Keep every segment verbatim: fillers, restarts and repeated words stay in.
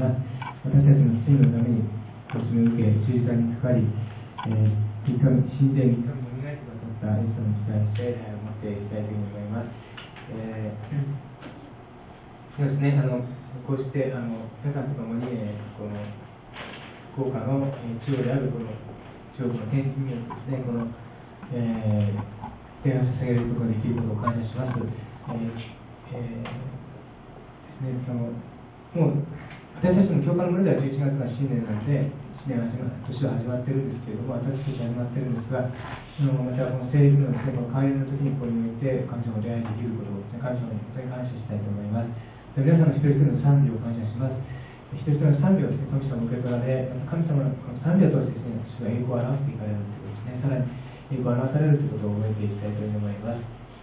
ます。私たちの罪のためにご罪を受け、十字架にかかり、えー、死んでみっかめによみがえってくださったイエス様に期待して、えー、持っていきたいと思います。えー、そうですね、あのこうしてあの皆さんと共に、えー、この福岡の中央であるこの中国の天気によってですね、この、えー、礼を捧げることができることを感謝します。えーえーですね、そのもう私たちの教会の村ではじゅういちがつが新年なので、新年は始ま年は始まっているんですけれども、私たち始まっているんですが、そのまたこの聖育のですね、この帰りの時にここにおいて神様に出会いできることを、ね、神様に本当に感謝したいと思います。皆さんの一人一人の賛美を感謝します。一人一人の賛美をですね、神様の受け取られ、また神様の賛美を通してですね、私が栄光を表していかれるということですね、さらに栄光を表されるということを覚えていきたいと思います。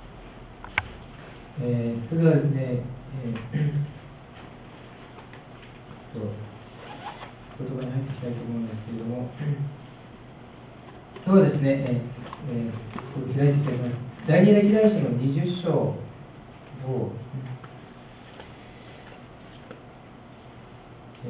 えー、それではですね、えーと言葉に入っていきたいと思うんですけれども、今日はですね、えーえー、開いていきたいと思います。第二歴代史のにじゅっ章を、え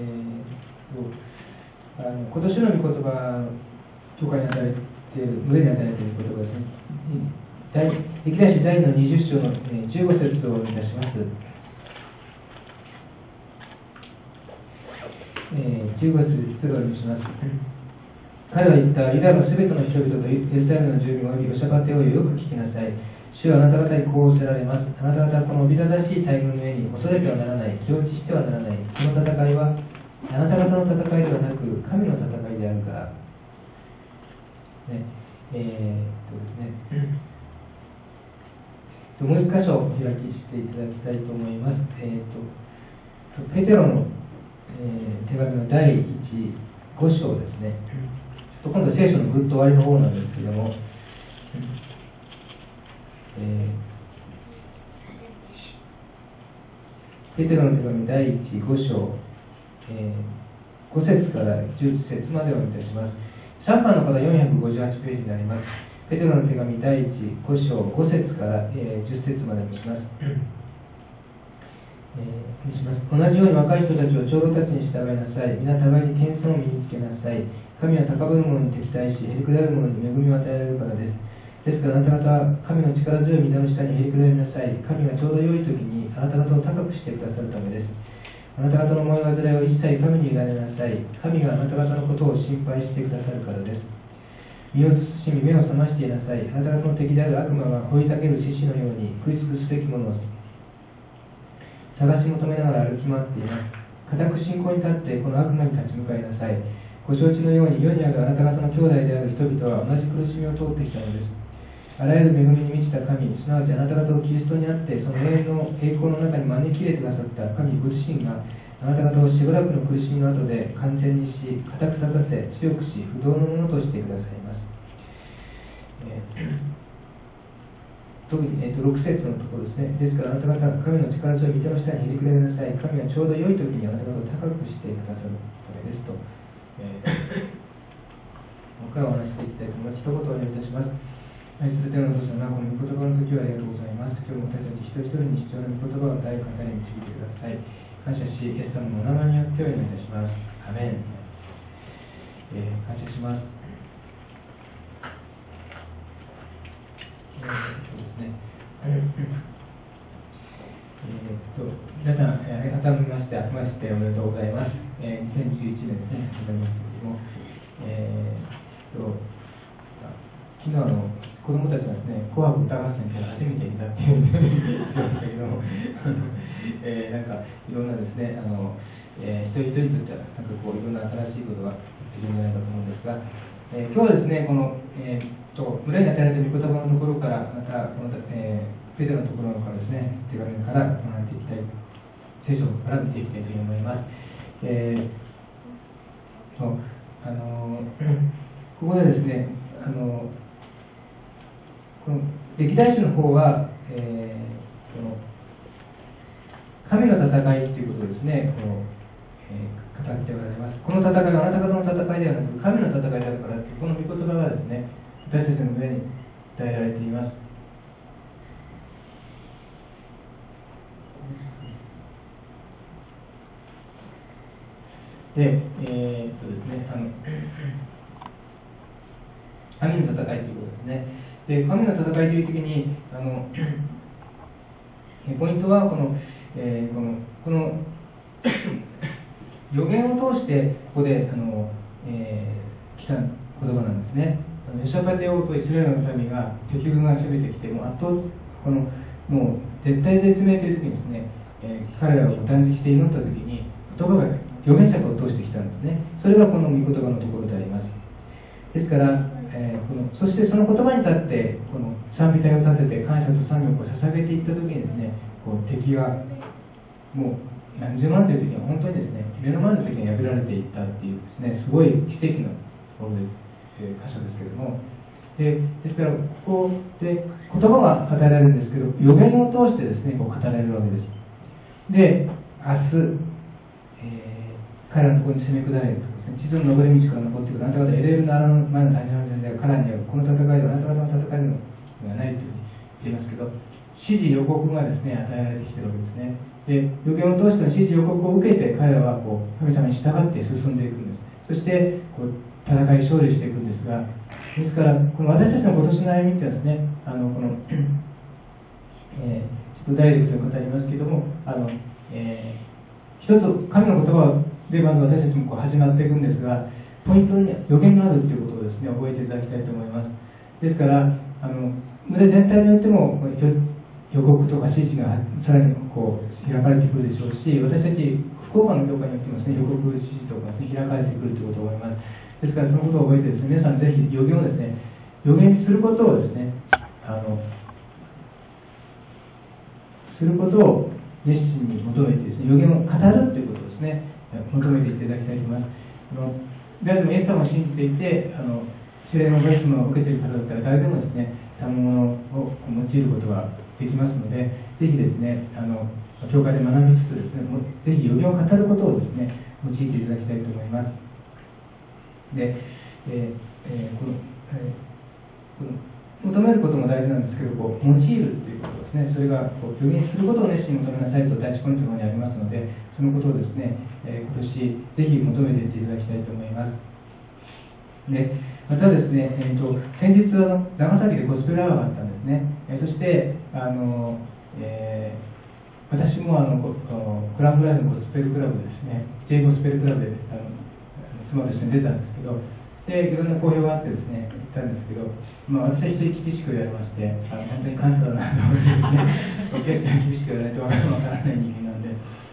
ー、とあの今年の御言葉、教会に与えている、群れに与えている言葉ですね。歴代史第二のにじゅっ章の、えー、じゅうご節をいたします。えー、じゅうご節で失礼をします。彼は言った。ユダのすべての人々とエルサレムの住民およびヨシャパテをよく聞きなさい。主はあなた方にこうおっしゃられます。あなた方はこのおびただしい大軍の上に恐れてはならない、気落ちしてはならない。この戦いはあなた方の戦いではなく神の戦いであるから。ねえー、っとですねもう一箇所お開きしていただきたいと思います。えー、っとペテロのえー、手紙のだいいち、ご章ですね。ちょっと今度は聖書のぐっと終わりの方なんですけれども、えー、ペテロの手紙だいいち、ご章、えー、ご節からじゅっ節までをいたします。シャンパンの方よんひゃくごじゅうはちページになります。ペテロの手紙だいいち、ご章、ご節から、えー、じゅっ節までにします。えー、します同じように若い人たちを長老たちに従いなさい。皆互いに謙遜を身につけなさい。神は高ぶる者に敵対し、へりくだる者に恵みを与えられるからです。ですからあなた方は神の力強い御座の下にへりくだりなさい。神がちょうど良い時にあなた方を高くしてくださるためです。あなた方の思い煩いを一切神に委ねなさい。神があなた方のことを心配してくださるからです。身を慎み目を覚ましていなさい。あなた方の敵である悪魔が追いかける獅子のように食い尽くすべきものを探し求めながら歩き回っています。固く信仰に立ってこの悪魔に立ち向かいなさい。ご承知のように世にあるあなた方の兄弟である人々は同じ苦しみを通ってきたのです。あらゆる恵みに満ちた神、すなわちあなた方をキリストにあってその永遠の栄光の中に招き入れてくださった神ご自身があなた方をしばらくの苦しみの後で完全にし、固く立たせ、強くし、不動のものとしてくださいます。えー特に、えー、とろく節のところですね。ですからあなた方は神の力強い御手の下にへりくだりなさい。神はちょうど良い時にあなた方を高くしてくださるためですと、えー、僕からお話していきたいと思います。一言お願いいたします。愛する天のお父様、この御言葉の時はありがとうございます。今日も私たち一人一人に必要な御言葉を与える方に導いてください。感謝し、イエス様のお名前によってお願いいたします。アメン。えー、感謝します。えー、そうですね。えー、っと皆さん、えー、改めまして明けましておめでとうございます。えー、にせんじゅういちねんですね、始まりましたけれども、えー、っと昨日あの子供たちがですね、紅白歌合戦から初めていたっていうんですけども、えー、なんかいろんなですね、あの、えー、一人一人にとってはなんかこういろんな新しいことができるんじゃないかと思うんですが、えー、今日はですね、この、えーと村に与えられた御言葉のところから、またこの、えー、ペテロのところからですね、手紙から学んでいきたい、聖書から見ていきたいと思います。えー、そうあのここでですね、あのこの歴代史の方は、えー、この神の戦いということをですね、このえー、語っておられます。この戦いはあなた方の戦いではなく神の戦いであるからというこの御言葉がですね、私たちの上に与えられています。 で、えー、っとですね、あの神の戦いということですね。で、神の戦いという時に、あのポイントはこの、えー、この、この予言を通してここであの、えー、来た言葉なんですね。ヨシャパテ王とイスラエルの民が敵軍が攻めてきて、もう圧倒このもう絶対絶命という時にですね、えー、彼らを断食して祈った時に言葉が預言者を通してきたんですね。それがこの御言葉のところであります。ですから、えー、このそしてその言葉に立ってこの賛美隊を立てて感謝と賛美を捧げていった時にですね、こう敵がもう何十万という時には本当にですね、目の前の時に破られていったっていうですね、すごい奇跡のところです。箇所ですけれども、でですからここで言葉が語られるんですけど、予言を通してですねこう語られるわけです。で明日、えー、彼らのところに攻め下れるとですね、地図の登り道から登ってくるあなた方エレールの荒の前の谷の前で彼らにはこの戦いではあなた方の戦いのがないというふうに言いますけど、指示予告がですね与えられてきているわけですね。で予言を通しての指示予告を受けて彼らはこう神様に従って進んでいくんです。そしてこう戦い勝利していくんですが、ですからこの私たちの今年の歩みっていうのはですね、あのこの、えー、ちょっとダイレクトに語りますけども、あの、えー、一つ神の言葉でまず私たちもこう始まっていくんですが、ポイントに予言があるということをですね覚えていただきたいと思います。ですからあの群れ全体によっても予告とか指示がさらにこう開かれてくるでしょうし、私たち福岡の教会によってもですね予告指示とか、ね、開かれてくるということを思います。ですからそのことを覚えてですね、皆さんぜひ予言をですね、予言することをですね、あのすることを熱心に求めてですね、予言を語るということをですね、求めていただきたいと思います。あの誰でもイエス様を信じていて、あの聖霊のバプテスマを受けている方だったら誰でもですね、賜物を用いることができますので、ぜひですね、あの教会で学びつつですね、ぜひ予言を語ることをですね、用いていただきたいと思います。で、えーえー、この、えー、この求めることも大事なんですけど、こう用いるということですね、それがこう予言することを熱心に求めなさいと第一ポイントの方にありますので、そのことをですね、えー、今年ぜひ求めていっていただきたいと思います。でまたですね、えー、と先日あの長崎でゴスペルアワーがあったんですね。えー、そしてあの、えー、私もあのクラブライブのゴスペルクラブですね、J ゴスペルクラブであの妻と一緒に出たんですけど、でいろんな好評があってですね行ったんですけど、まあ、私は一人厳しく言われまして、あの本当に感謝だなと思ってですね、結構厳しく言われないとわからない人間なんで、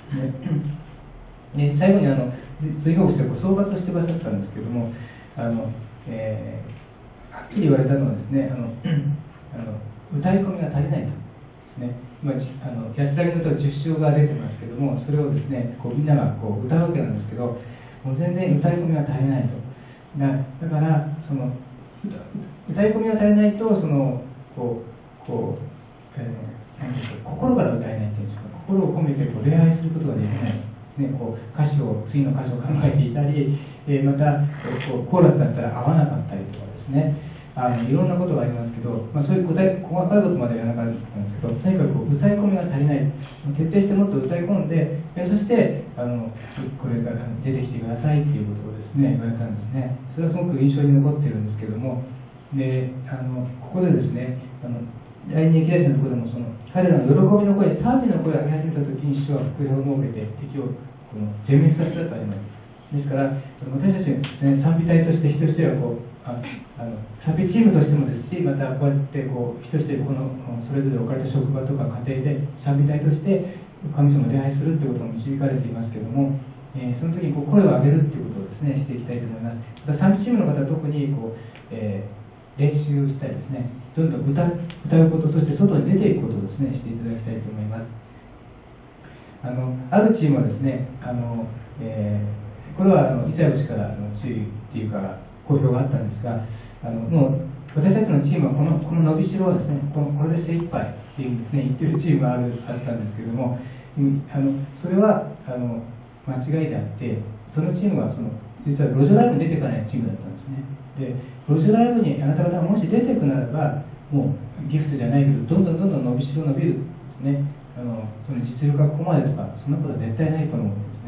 ね、で最後にあの随報して総括してくださったんですけども、あの、えー、はっきり言われたのはですね、あのあの歌い込みが足りないとですね、今あの安らぎのとじゅっ章が出てますけども、それをですねこうみんながこう歌うわけなんですけど、もう全然歌い込みが足りないと。だ, だからその歌い込みが足りないと、そのこうこう、えー、なんでしょう、心から歌えないというんですか、心を込めてこう礼拝することができない、ね、こう歌詞を次の歌詞を考えていたり、えー、またこうコーラスだったら合わなかったりとかですね、あのいろんなことがありますけど、まあ、そういう具体細かいことまでは言わなかったんですけど、とにかくこう歌い込みが足りない、徹底してもっと歌い込んで、えそしてあのこれから出てきてくださいっていうことをですね言われたんですね。それはすごく印象に残っているんですけども、であのここでですね、あの第二駅伝のところでもその彼らの喜びの声、賛美の声を上げ始めた時に主は福音を設けて敵をこの全滅させたとあります。ですから私たち、ね、賛美隊として人としてはこうああの賛美チームとしてもですし、またこうやってこう人としてこのそれぞれ置かれた職場とか家庭で賛美隊として神様を礼拝するということも導かれていますけれども、えー、その時にこう声を上げるということをですねしていきたいと思います。また賛美チームの方は特にこう、えー、練習したりですね、どんどん 歌, 歌うこと、そして外に出ていくことをですねしていただきたいと思います。あのあるチームはですね、あの、えーこれはあのイザヤ氏からの注意っていうか好評があったんですが、あのもう私たちのチームはこのこの伸びしろはですね、このこれで精一杯っていうですね言ってるチームがあるあったんですけれども、あのそれはあの間違いであって、そのチームはその実は路上ライブに出ていかないチームだったんですね。で路上ライブにあなた方がもし出ていくならば、もうギフトじゃないけどどんどんどんどん伸びしろ伸びるですね。あのその実力がここまでとかそんなことは絶対ないと思うんですね。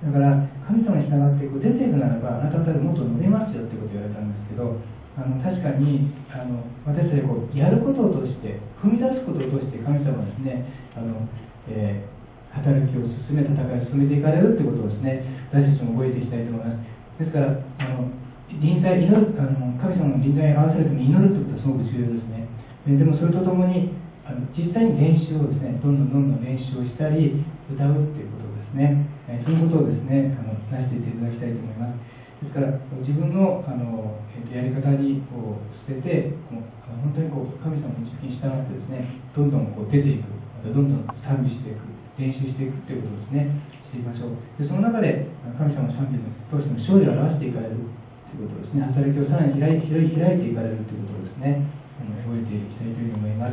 だから神様に従ってこう出ていくならばあなた方でもっと伸びますよってことを言われたんですけど、あの確かにあの私たちこうやることを通して踏み出すことを通して神様はですね、あの、えー働きを進め、戦いを進めていかれるということをですね、私たちも覚えていきたいと思います。ですから、あの臨在祈るあの神様の臨在に合わせるために祈るということはすごく重要ですね。でもそれとともにあの実際に練習をですね、どんどんどんどん練習をしたり、歌うということですね、えそのことをですね、あのなしていっていただきたいと思います。ですから、自分の、あのやり方にこう捨てて、もう本当にこう神様の導きに従ってですね、どんどんこう出ていく、またどんどん賛美していく。練習していくということをですね、していきましょう。でその中で神様の賛美の通しての勝利を表していかれるということですね、働きをさらに開い開い開いていかれるということをですね、あの覚えていきたいというふうに思います。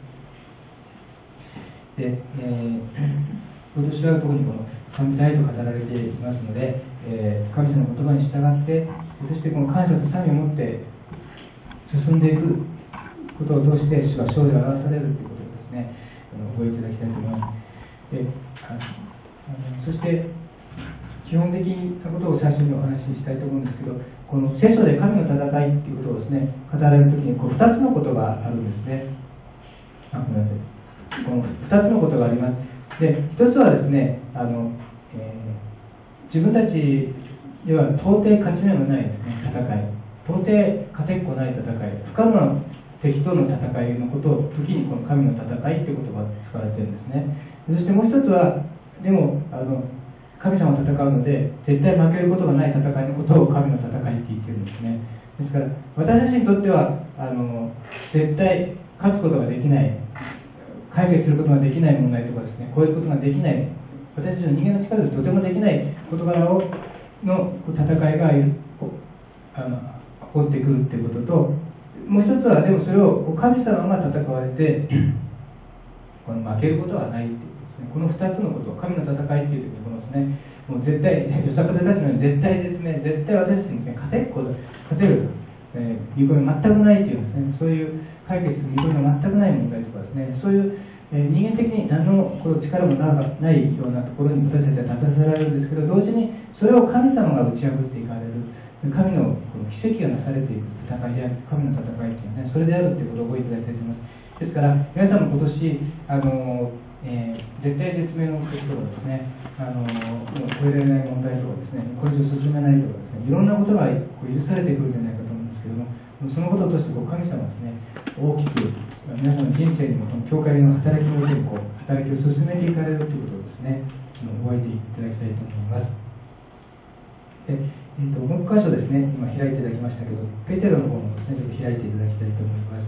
で、えー、今年は特にこの神大と語られていますので、えー、神様の言葉に従って、そしてこの感謝と賛美を持って進んでいくことを通して、主は勝利を表されるということをですね、あの覚えていただきたいと思います。であのそして基本的なことを最初にお話ししたいと思うんですけど、この聖書で神の戦いということをですね、語られるときにこうふたつのことがあるんですね。あごめんなさい。このふたつのことがあります。で、ひとつはですね、あの、えー、自分たちでは到底勝ち目のないですね、戦い、到底勝てっこない戦い、不可能な敵との戦いのことを時にこの神の戦いという言葉が使われているんですね。そしてもう一つは、でもあの神様と戦うので絶対負けることがない戦いのことを神の戦いって言ってるんですね。ですから私たちにとってはあの絶対勝つことができない、解決することができない問題とかですね、こういうことができない、私たちの人間の力でとてもできない事柄をの戦いがあの起こってくるということと、もう一つはでもそれを神様が戦われてこの負けることはないということですね。このふたつのこと、神の戦いという時にこのですね、もう絶対、ヨサパテたちのように絶対ですね、絶対私たちに、ね、勝てっこ勝てる、えー、見込みが全くないというですね、そういう解決する見込みが全くない問題とかですね、そういう、えー、人間的に何のこの力もないようなところに私たちは立たせられるんですけど、同時にそれを神様が打ち破っていかれる、神のこの奇跡がなされていく戦いである、神の戦いというね、それであるということを覚えていただきたいと思います。ですから皆さんも今年あの、えー、絶対絶命のこととかですね、あの超えられない問題とかですね、これ以上進めないとかですね、いろんなことがこう許されてくるんじゃないかと思うんですけども、そのこととしてこう神様はですね、大きく皆さんの人生にもこの教会の働きの上にこう働きを進めていかれるということをですね、覚えていただきたいと思います。でえー、ともう一箇所ですね、今開いていただきましたけど、ペテロの方もですね、ちょっと開いていただきたいと思います。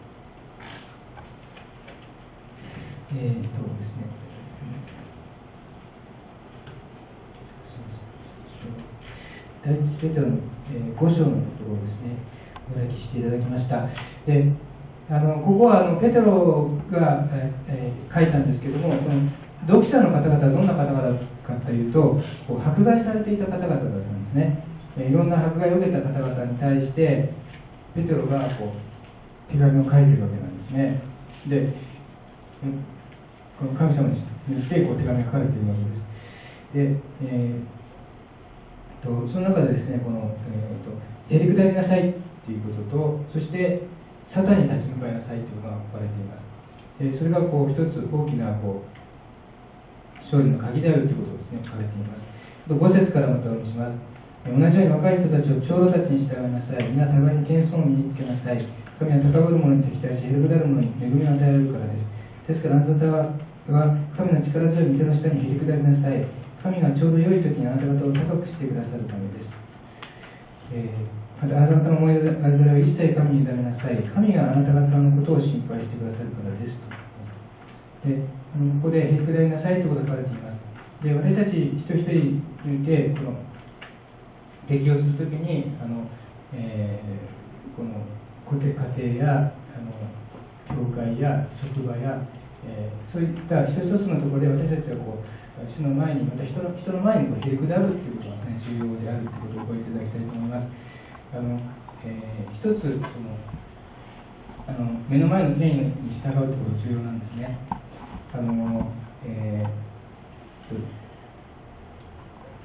えーとですね、第一ペテロの、えー、ご章のところをですね、お書きしていただきました。であのここはあのペテロが、えー、書いたんですけども、その読者の方々はどんな方々かというと、こう迫害されていた方々だったんですね。いろんな迫害を受けた方々に対して、ペテロがこう手紙を書いているわけなんですね。で、この神様にしてこう手紙が書かれているわけです。で、えー、とその中でですね、この、えー、とへりくだりなさいということと、そしてサタンに立ち向かいなさいということが書かれています。でそれがこう一つ大きなこう勝利の鍵であるということをですね、書かれています。ご節からまたお読みします。同じように若い人たちを長老たちに従いなさい。皆互いに謙遜を身につけなさい。神は高ぶる者に敵対し、へりくだる者に恵みを与えるからです。ですからあなたは神の力強い御手の下にへりくだりなさい。神がちょうど良い時にあなた方を高くしてくださるためです。えー、またあなたの思い出を一切神に委ねなさい。神があなた方のことを心配してくださるからですと。でここでへりくだりなさいということが書かれています。で私たち一人一人においてこの適用するときにあの、えー、この家庭やあの教会や職場や、えー、そういった一つ一つのところで私たちはこう主の前にまた人の人の前にこうへりくだるということが、ね、重要であるということを覚えていただきたいと思います。あの、えー、一つそのあの目の前の権威に従うということが重要なんですね。あのえー、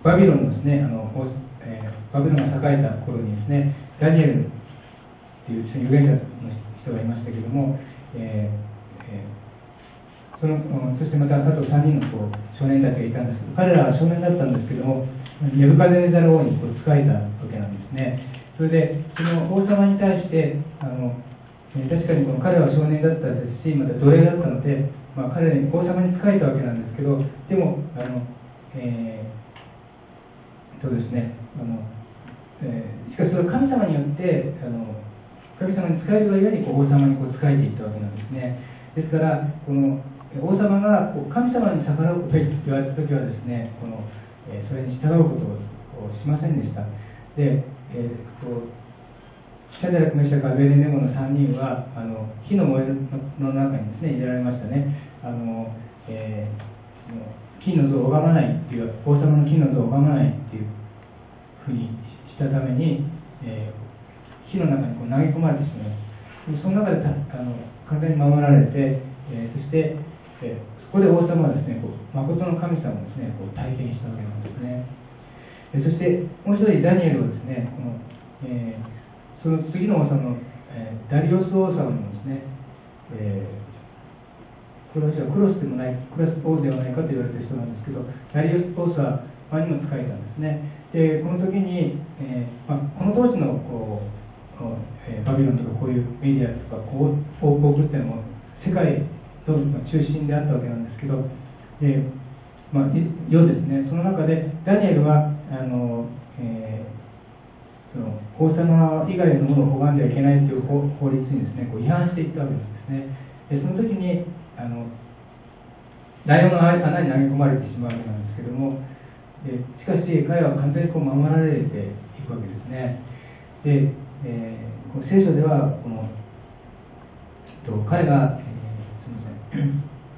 バビロンのですね、あの、えー、バビロンが栄えた頃にですね、ダニエルっていう預言者の人がいましたけども、えーえー、そのそしてまたあとさんにんのこう少年たちがいたんですけど、彼らは少年だったんですけども、ネブカデネザル王にこう仕えたわけなんですね。それで、その王様に対して、あの確かにこの彼は少年だったですし、また奴隷だったので、まあ、彼に王様に仕えたわけなんですけど、でも、あのえー、そうですね、あのえー、しかしそれは神様によってあの神様に仕えるがゆえにこう王様にこう仕えていったわけなんですね。ですからこの王様がこう神様に逆らうことを言われた時はですね、この、えー、それに従うことをしませんでした。で、えー、こうシャダラク、メシャク、アベデネゴのさんにんはあの火の燃えの中にですね入れられましたね。あの、えー、金の像を拝まないっていう、王様の金の像を拝まないっていうふうにしたために、えー、火の中にこう投げ込まれてしまいます。その中でたあの完全に守られて、えー、そして、えー、そこで王様はですね、こう誠の神様をですね、こう体験したわけなんですね。えー、そしてもう一人ダニエルはですね、この、えーその次の王様の、えー、ダリオス王様のですね、えー、この人はクロスでもない、クロス王ではないかと言われている人なんですけど、ダリオス王様にも仕えたんですね。で、この時に、えーまあ、この当時のこう、えー、バビロンとかこういうメディアとかこう王国っていうのも世界の中心であったわけなんですけど、でまあ、世ですね、その中でダニエルはあの、えーその王様以外のものを拝んではいけないという法律にですね、こう違反していったわけなんですね。でその時にあのライオンの穴に投げ込まれてしまうわけなんですけども、でしかし彼は完全にこう守られていくわけですね。で、えー、この聖書ではこのと彼が、えー、すみません、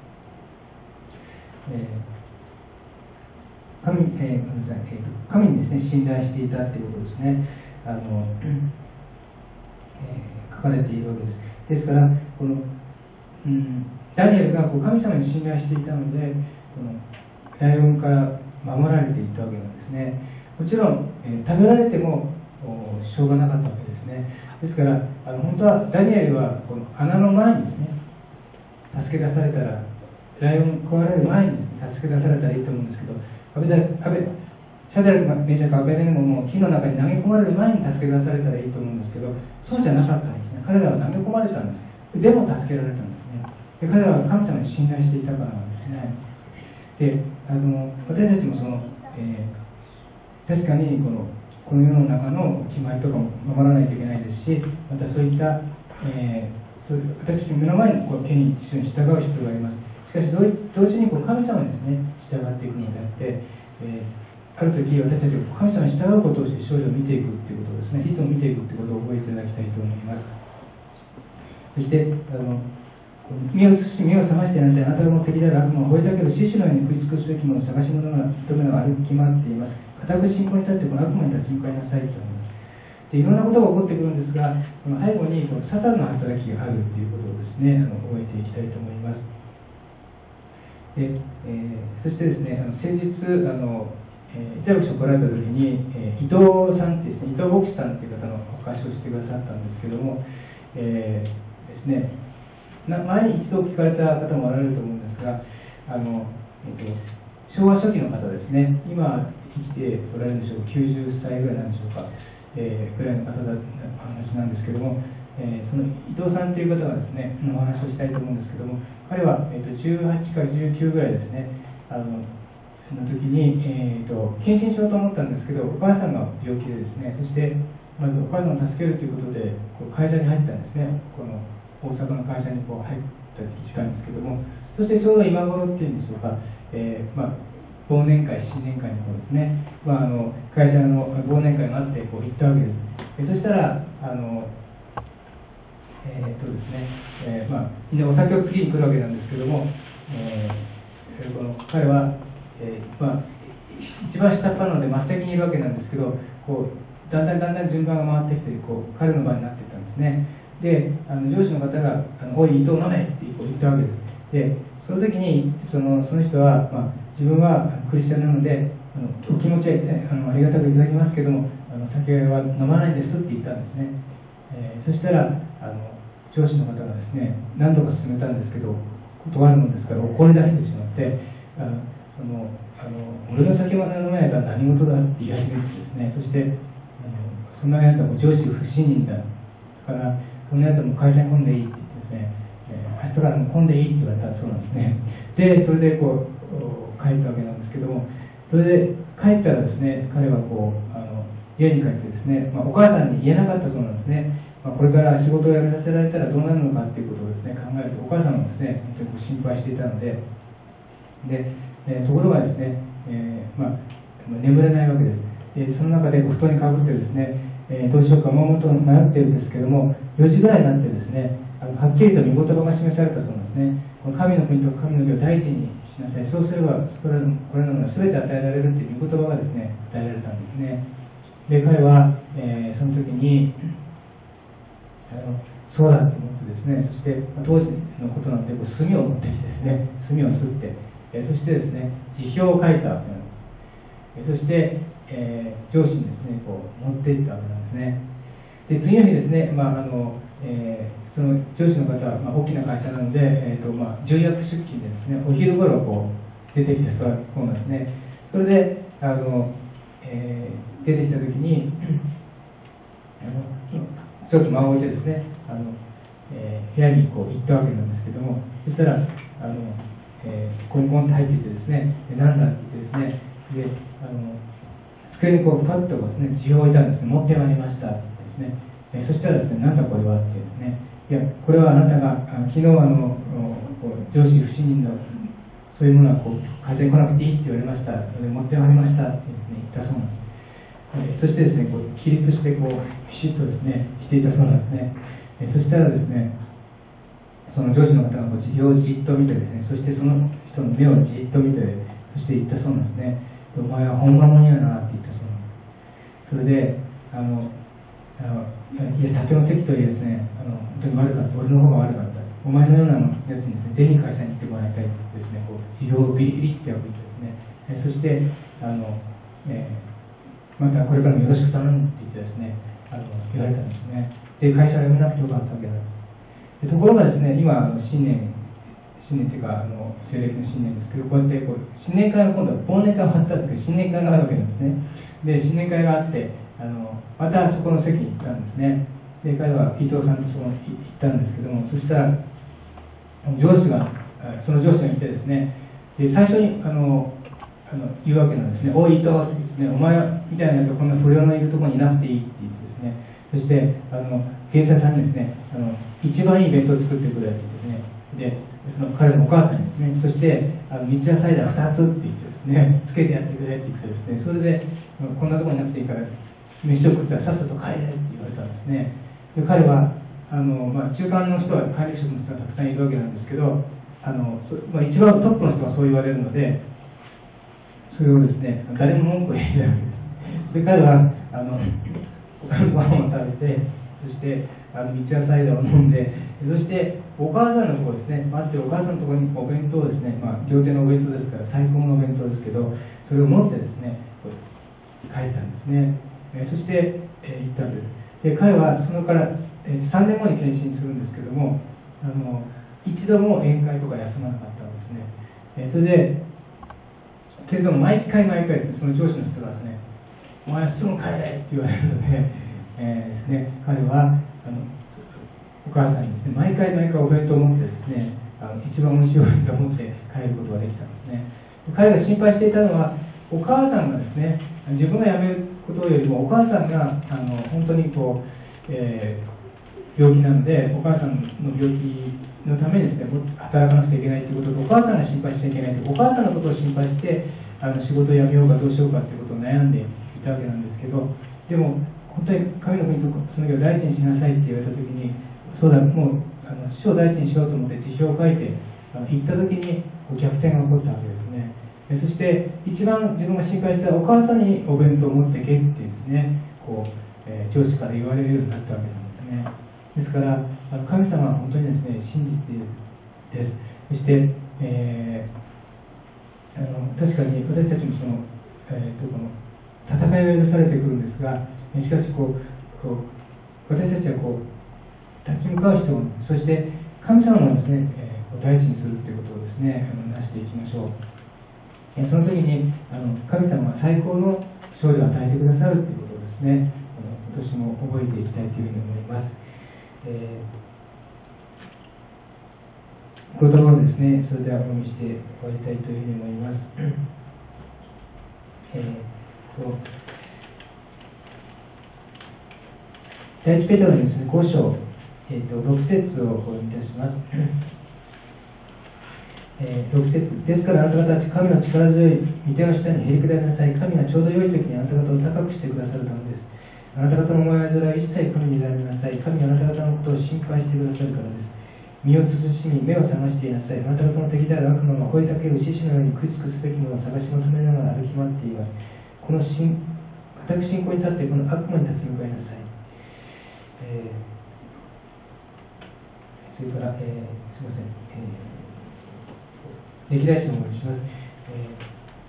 えー、神, えー、ごめんなさい、えー、神にですね信頼していたということですね。あのえー、書かれているわけです。ですからこの、うん、ダニエルがこう神様に信頼していたので、このライオンから守られていったわけなんですね。もちろん、えー、食べられてもしょうがなかったわけですね。ですからあの本当はダニエルはこの穴の前にですね助け出されたら、ライオンに食われる前に助け出されたらいいと思うんですけど、アベダアベシャダルメシャク、アベデネゴも火の中に投げ込まれる前に助け出されたらいいと思うんですけど、そうじゃなかったんですね。彼らは投げ込まれたんです。でも助けられたんですね。で彼らは神様に信頼していたからなんですね。で、あの私たちもその、えー、確かにこのこの世の中の決まりとかも守らないといけないですし、またそういった、えー、そう私目の前にこう権威に従う必要があります。しかし同時にこう神様にですね従っていくのであって、えーある時私たちが神様に従うことをして勝利を見ていくということをですね、いつも見ていくということを覚えていただきたいと思います。そしてあの身を移し身を覚ましていないあなたの敵である悪魔を吠えたけど獅子のように食い尽くすべきものを探し物が人目を歩き回っています。固く信仰に立ってこの悪魔に立ち向かいなさいと思います。でいろんなことが起こってくるんですが、この背後にこのサタンの働きがあるということをですね、あの覚えていきたいと思います。でえー、そしてですね、あの先日あのイタリアに来られた時に、えー、伊藤さんってですね、伊藤牧師さんという方のお話をしてくださったんですけども、えー、ですね、な前に一度聞かれた方もおられると思うんですが、あの、えー、と昭和初期の方ですね、今生きておられるんでしょうか、きゅうじゅっさいぐらいなんでしょうか、えー、ぐらいの方だお話なんですけども、えー、その伊藤さんという方がですね、お話をしたいと思うんですけども、彼は、えー、とじゅうはちからじゅうきゅうぐらいですね、あのその時に、えーと、献身しようと思ったんですけど、お母さんが病気でですね、そしてまずお母さんを助けるということでこう会社に入ったんですね。この大阪の会社にこう入った時間ですけども、そしてちょうど今頃っていうんでしょうか、えーまあ、忘年会、新年会の方ですね、まあ、あの会社の忘年会があってこう行ったわけです。えそしたらあのえーっとですね、えーまあ、みんなお酒を次に来るわけなんですけども、えー、この彼はえーまあ、一番下っ端なので真っ先にいるわけなんですけど、こうだんだんだんだん順番が回ってきてこう彼の番になっていったんですね。であの上司の方が「あのおい伊藤飲め」ってこう言ったわけです。でその時にそのその人は、まあ、自分はクリスチャンなのであのお気持ちは、ね、あのありがたくいただきますけども、あの酒は飲まないですって言ったんですね。えー、そしたらあの上司の方がですね、何度か勧めたんですけど、断るものですから怒り出してしまって、あのそのあの俺の酒まで飲めないから何事だって言い始めてですね、そしてあのそんなやつはもう上司不信任だから、そんなやつはもう会社に混んでいいって言ってですね、えー、明日からもう混んでいいって言われたそうなんですね。で、それでこう帰ったわけなんですけども、それで帰ったらですね、彼はこうあの家に帰ってですね、まあ、お母さんに言えなかったそうなんですね。まあ、これから仕事を辞めさせられたらどうなるのかっていうことをですね、考えると、お母さんもですね、本当に心配していたので、で、えー、ところがですね、えーまあ、眠れないわけです。えー、その中で布団にかぶってですね、えー、どうしようかもうと迷っているんですけども、よじぐらいになってですね、あのはっきりと御言葉が示されたそうなんですね。この神の国と神の義を大事にしなさい。そうすれば、これこれらの全て与えられるという御言葉がですね、与えられたんですね。で、彼は、えー、その時に、あのそうだと思ってですね、そして、まあ、当時のことなので、こう炭を持ってきてですね、炭をすって、えー、そしてですね、辞表を書いたわけなんです。えー、そして、えー、上司にですね、こう持っていったわけなんですね。で、次の日ですね、まああのえー、その上司の方は、まあ、大きな会社なので、えーとまあ、重役出勤でですね、お昼頃こう出てきたそうなんですね。それで、あのえー、出てきたときにあの、ちょっと間を置いてですね、あの、えー、部屋にこう行ったわけなんですけども、そしたら、あのえー、コンコンと入っていてですね、でなんだって言ってですね、であの机にこうパッとこうですね、辞表を置いたんですね、持ってまいりましたってですね、えー、そしたらですね、なんだこれはってですね、いや、これはあなたがあ昨日あの上司不信任のそういうものはこう会社に来なくていいって言われましたので持ってまいりましたってですね、言ったそうなんです。えー、そしてですね、こう起立してこうピシッとですねしていたそうなんですね。えー、そしたらですね、その上司の方がこう辞表をじっと見てですね、そしてその人の目をじっと見て、そして言ったそうなんですね。お前は本物にやなって言ったそうなんです。それで、あの、あのいや、立ちの席といいですね、あの本当に悪かった、俺の方が悪かった、お前のようなやつにですね、ぜひ会社に来てもらいたいってですね、こう辞表をビリビリって破ってですね、えそして、あの、えー、またこれからもよろしく頼むって言ってですね、あの言われたんですね。で、会社を辞めなくてよかったわけだで。ところがですね、今、あの新年、新年というか、あの西暦の新年ですけど、こうやってこう新年会が今度は忘年会が終わったんですけど、新年会があるわけなんですね。で、新年会があって、あのまたそこの席に行ったんですね。で、彼は伊藤さんとそこに行ったんですけども、そしたら、上司が、その上司がいてですね、で最初にあのあの言うわけなんですね、おい伊藤ってですね、お前みたいなやつはこんな不良のいるところにいなくていいって言ってですね、そしてあの芸者さんにですね、あの一番いい弁当を作ってくれって言ってですね、でその彼のお母さんにですね、そしてあの三ツ矢サイダーふたつって言ってですね、つけてやってくれって言ってですね、それでこんなところになくていいから飯を食ったらさっさと帰れって言われたんですね。で彼はあの、まあ、中間の人は管理職の人がたくさんいるわけなんですけど、あのまあ、一番トップの人がそう言われるので、それをですね、誰も文句を言えないわけです。で彼はあの他のご飯を食べて、そしてあの三ツ矢サイダーを飲んで、そしてお母さんのところですね、待ってるお母さんのところにお弁当をですね、まあ、両手のお弁当ですから最高のお弁当ですけど、それを持ってですね帰ったんですね。えー、そして、えー、行ったんです。で彼はそのから、えー、さんねんごに検診するんですけども、あの一度も宴会とか休まなかったんですね。えー、それでけれども毎回毎回その上司の人がですね、お前はすぐ帰れって言われるので、えー、ですね、彼はあのお母さんにですね、毎回毎回お弁当を持ってですね、あの一番美味しいお弁当を持って帰ることができたんですね。彼が心配していたのは、お母さんがですね、自分が辞めることよりもお母さんがあの本当にこう、えー、病気なので、お母さんの病気のためにですね、働かなくちゃいけないということと、お母さんが心配しちゃいけないという、お母さんのことを心配してあの仕事を辞めようかどうしようかということを悩んでいたわけなんですけど、でも本当に神の国とその義を大事にしなさいって言われたときに、そうだ、もうあの死を大事にしようと思って辞表を書いてあの行ったときに逆転が起こったわけですね。そして一番自分が心配したお母さんにお弁当を持ってけってですね、こう、えー、上司から言われるようになったわけなんですね。ですからあの神様は本当にですね、真実です。そして、えー、あの確かに私たちもそのえー、とこの戦いが許されてくるんですが、しかしこうこう私たちはこう立ち向かう人を、そして神様をですね、えー、大事にするということをですね、あのなしていきましょう。えー、その時にあの神様は最高の勝利を与えてくださるということをですね、あの今年も覚えていきたいというふうに思います。えー、このところですね、それではお読みして終わりたいというふうに思います。えー、と第一ペテロのですね、ご章、えー、とろく節をお読みいたします。えー、ろく節ですからあなた方たち神の力強い御手の下にへりくだりなさい。神がちょうど良い時にあなた方を高くしてくださるためです。あなた方の思い煩いは一切神に委ねなさい。神があなた方のことを心配してくださるからです。身を慎み目を覚ましていなさい。あなた方の敵である悪魔が吠えたける獅子のように食いつくすべきものを探し求めながら歩き回っています。この信固く信仰に立ってこの悪魔に立ち向かいなさい。えー、それから、えー、すみません、えー歴代史をお読みします。えー、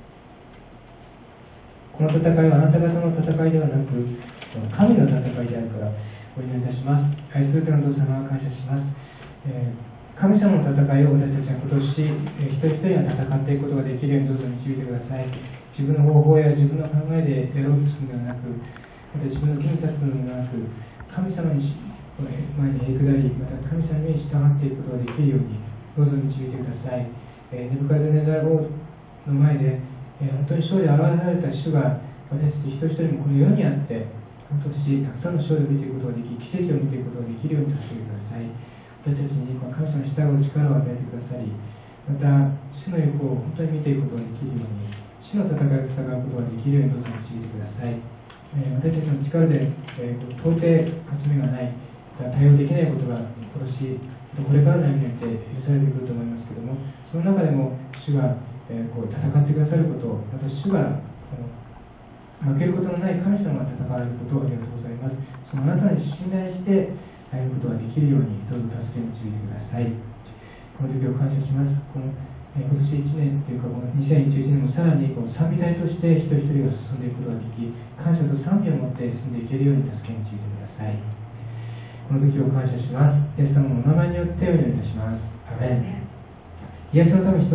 この戦いはあなた方の戦いではなく、神の戦いであるからお祈りいたします。愛する天のお父様は感謝します。えー、神様の戦いを私たちは今年、えー、一人一人が戦っていくことができるようにどうぞ導いてください。自分の方法や自分の考えでやろうとするのではなく、また自分の気に立つのではなく、神様に前にへりくだり、また神様に従っていくことができるようにどうぞ導いてください。えー、ネブカデネザー王の前で、えー、本当に勝利を表された主が私たち一人一人もこの世にあって本当にたくさんの勝利を見ていくことができ、奇跡を見ていくことができるように助けてください。私たちにこの神様に従う力を与えてくださり、また主の欲を本当に見ていくことができるように、主の戦いを戦うことができるようにどうぞ導いてください。えー、私たちの力で、えー、到底勝ち目がない、対応できないことが今年これからの歩みによって許されてくると思いますけれども、その中でも主が、えー、こう戦ってくださることを、また主があの負けることのない神様が戦われることをありがとうございます。そのあなたに信頼して歩むことができるようにどうぞ助けを導いてください。この時を感謝します。この、えー、今年いちねんというかこのにせんにじゅういちねんもさらにこの賛美隊として一人一人が進んでいくことができ、感謝と賛美を持って進んでいけるように助けを導いてください。この時を感謝します。イエス様のお名前によってお祈りいたします。アメン。イエスのために